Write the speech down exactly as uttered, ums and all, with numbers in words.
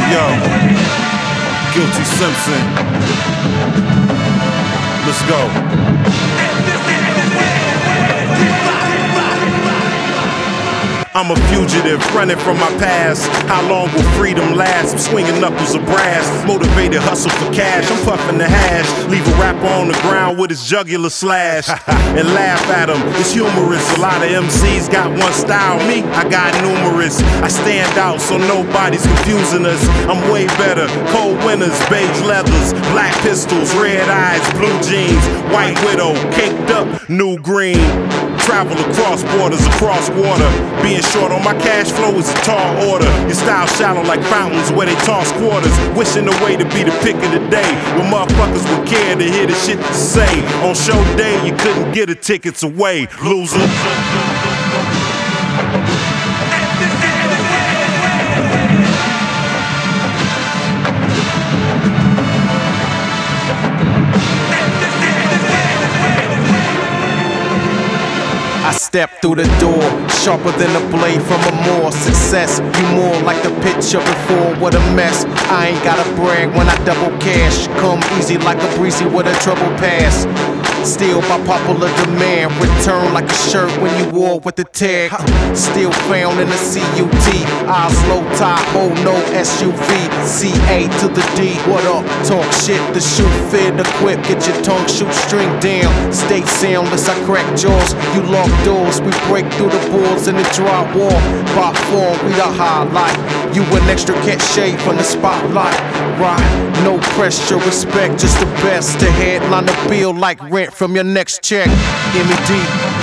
Yo, Guilty Simpson. Let's go. I'm a fugitive, running from my past. How long will freedom last? I'm swinging knuckles of brass. Motivated, hustle for cash. I'm puffing the hash. Leave a rapper on the ground with his jugular slash and laugh at him. It's humorous. A lot of M Cs got one style. Me, I got numerous. I stand out so nobody's confusing us. I'm way better. Cold winters, beige leathers, black pistols, red eyes, blue jeans, white widow, caked up, new green. Travel across borders, across water. Being short on my cash flow is a tall order. Your style shallow like fountains where they toss quarters. Wishing a way to be the pick of the day, when motherfuckers would care to hear the shit to say. On show day, you couldn't get the tickets away, loser. I step through the door, sharper than a blade from a Moor. Success, you more like the picture before. What a mess, I ain't gotta brag when I double cash. Come easy like a breezy with a trouble pass. Still by popular demand, return like a shirt when you wore with the tag. Still found in the C U T, Oslo top, oh no S U V. C A to the D, what up? Talk shit, the shoe fit, equip, get your tongue shoot string down. Stay soundless, I crack jaws, you lock doors. We break through the boards in the drywall. By form, we the highlight. You an extra cachet from the spotlight. Right, no pressure, respect, just the best to headline the bill like rent from your next check. M E D